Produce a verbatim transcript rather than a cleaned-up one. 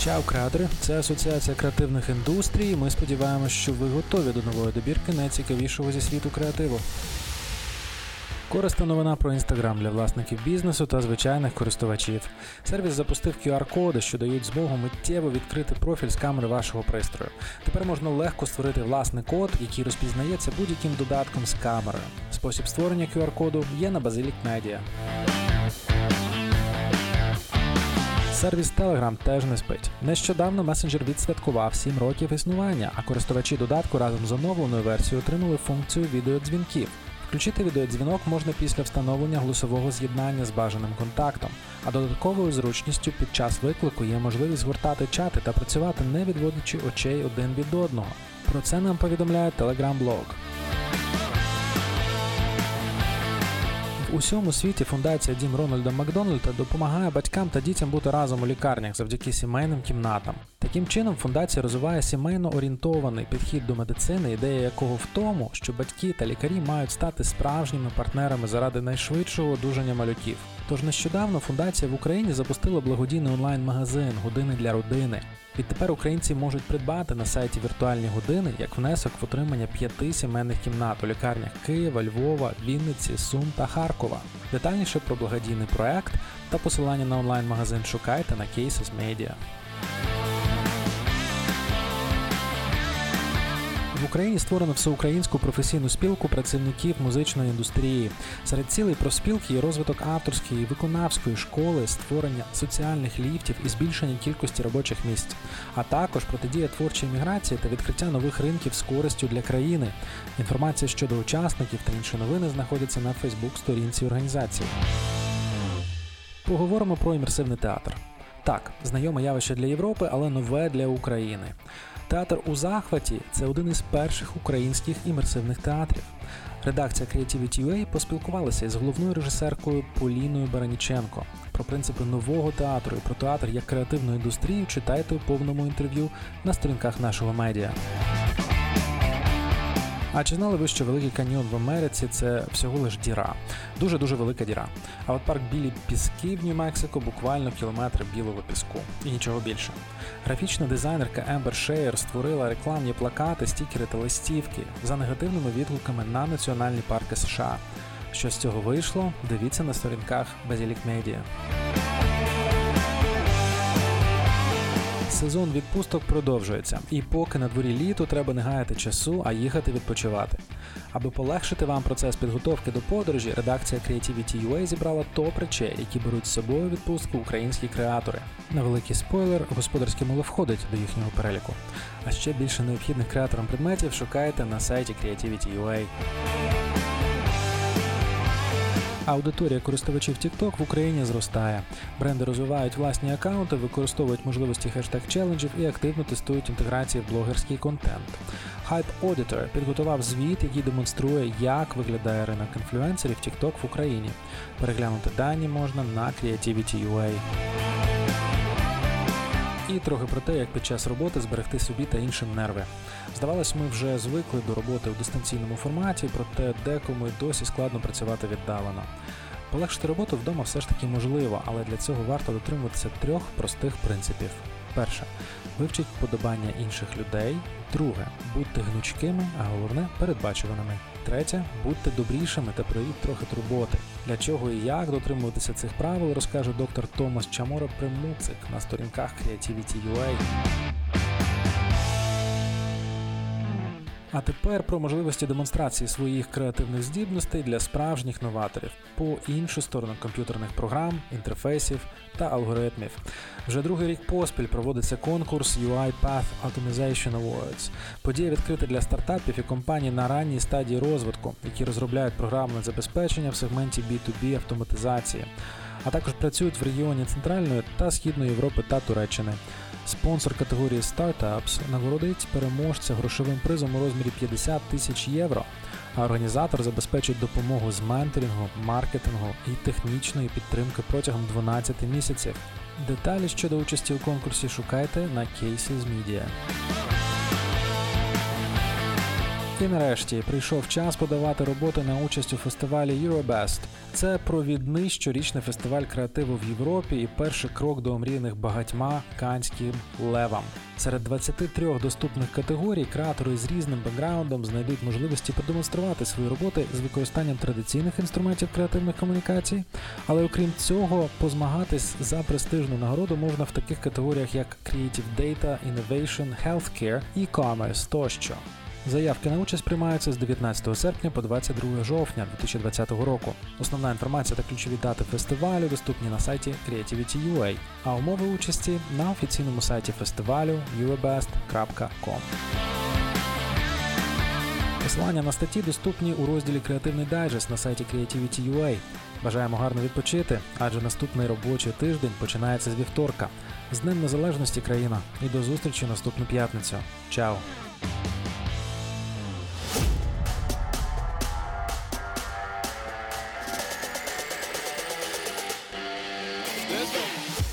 Чао, креатори! Це Асоціація креативних індустрій. Ми сподіваємося, що ви готові до нової добірки найцікавішого зі світу креативу. Корисна новина про Instagram для власників бізнесу та звичайних користувачів. Сервіс запустив кю ар-коди, що дають змогу миттєво відкрити профіль з камери вашого пристрою. Тепер можна легко створити власний код, який розпізнається будь-яким додатком з камерою. Спосіб створення кю ар-коду є на Basilic Media. Сервіс Telegram теж не спить. Нещодавно месенджер відсвяткував сім років існування, а користувачі додатку разом з оновленою версією отримали функцію відеодзвінків. Включити відеодзвінок можна після встановлення голосового з'єднання з бажаним контактом, а додатковою зручністю під час виклику є можливість гортати чати та працювати, не відводячи очей один від одного. Про це нам повідомляє Telegram-блог. В усьому світі фундація Дім Рональда Макдональда допомагає батькам та дітям бути разом у лікарнях завдяки сімейним кімнатам. Таким чином, фундація розвиває сімейно орієнтований підхід до медицини, ідея якого в тому, що батьки та лікарі мають стати справжніми партнерами заради найшвидшого одужання малюків. Тож нещодавно фундація в Україні запустила благодійний онлайн-магазин «Години для родини». Відтепер українці можуть придбати на сайті віртуальні години як внесок в отримання п'яти сімейних кімнат у лікарнях Києва, Львова, Вінниці, Сум та Харкова. Детальніше про благодійний проект та посилання на онлайн-магазин шукайте на Cases Media. В Україні створено всеукраїнську професійну спілку працівників музичної індустрії. Серед цілей профспілки є розвиток авторської і виконавської школи, створення соціальних ліфтів і збільшення кількості робочих місць, а також протидія творчій міграції та відкриття нових ринків з користю для країни. Інформація щодо учасників та інші новини знаходяться на Фейсбук-сторінці організації. Поговоримо про імерсивний театр. Так, знайоме явище для Європи, але нове для України. Театр у захваті – це один із перших українських імерсивних театрів. Редакція Creativity.ua поспілкувалася із головною режисеркою Поліною Бараніченко. Про принципи нового театру і про театр як креативну індустрію читайте у повному інтерв'ю на сторінках нашого медіа. А чи знали ви, що Великий каньйон в Америці – це всього лиш діра? Дуже-дуже велика діра. А от парк Білі Піски в Нью-Мексико буквально кілометри білого піску. І нічого більше. Графічна дизайнерка Ембер Шеєр створила рекламні плакати, стікери та листівки за негативними відгуками на національні парки США. Що з цього вийшло? Дивіться на сторінках Basilic Media. Сезон відпусток продовжується, і поки на дворі літо, треба не гаяти часу, а їхати відпочивати. Аби полегшити вам процес підготовки до подорожі, редакція Creativity.ua зібрала топ речей, які беруть з собою у відпустку українські креатори. Невеликий спойлер, господарське мило входить до їхнього переліку. А ще більше необхідних креаторам предметів шукайте на сайті Creativity.ua. Аудиторія користувачів TikTok в Україні зростає. Бренди розвивають власні акаунти, використовують можливості хештег-челенджів і активно тестують інтеграції в блогерський контент. Hype Auditor підготував звіт, який демонструє, як виглядає ринок інфлюенсерів TikTok в Україні. Переглянути дані можна на Creativity.ua. І трохи про те, як під час роботи зберегти собі та іншим нерви. Здавалось, ми вже звикли до роботи у дистанційному форматі, проте декому й досі складно працювати віддалено. Полегшити роботу вдома все ж таки можливо, але для цього варто дотримуватися трьох простих принципів. Перше. Вивчіть вподобання інших людей. Друге. Будьте гнучкими, а головне – передбачуваними. Третє. Будьте добрішими та проявіть трохи турботи. Для чого і як дотримуватися цих правил, розкаже доктор Томас Чамора-Примуцик на сторінках Creativity.ua. А тепер про можливості демонстрації своїх креативних здібностей для справжніх новаторів по іншу сторону комп'ютерних програм, інтерфейсів та алгоритмів. Вже другий рік поспіль проводиться конкурс UiPath Automation Awards. Подія відкрита для стартапів і компаній на ранній стадії розвитку, які розробляють програмне забезпечення в сегменті бі ту бі автоматизації, а також працюють в регіоні Центральної та Східної Європи та Туреччини. Спонсор категорії Startups нагородить переможця грошовим призом у розмірі п'ятдесят тисяч євро, а організатор забезпечить допомогу з менторингу, маркетингу і технічної підтримки протягом дванадцяти місяців. Деталі щодо участі у конкурсі шукайте на Cases Media. І нарешті прийшов час подавати роботи на участь у фестивалі Eurobest. Це провідний щорічний фестиваль креативу в Європі і перший крок до омріяних багатьма канським левам. Серед двадцяти трьох доступних категорій креатори з різним бекграундом знайдуть можливості продемонструвати свої роботи з використанням традиційних інструментів креативних комунікацій, але окрім цього, позмагатись за престижну нагороду можна в таких категоріях як Creative Data, Innovation, Healthcare, E-commerce тощо. Заявки на участь приймаються з дев'ятнадцятого серпня по двадцять друге жовтня дві тисячі двадцятого року. Основна інформація та ключові дати фестивалю доступні на сайті Creativity точка ю а, а умови участі на офіційному сайті фестивалю eurobest крапка ком. Посилання на статті доступні у розділі «Креативний дайджест» на сайті Creativity точка ю а. Бажаємо гарно відпочити, адже наступний робочий тиждень починається з вівторка. З Днем Незалежності, країна! І до зустрічі наступну п'ятницю. Чао! Let's go.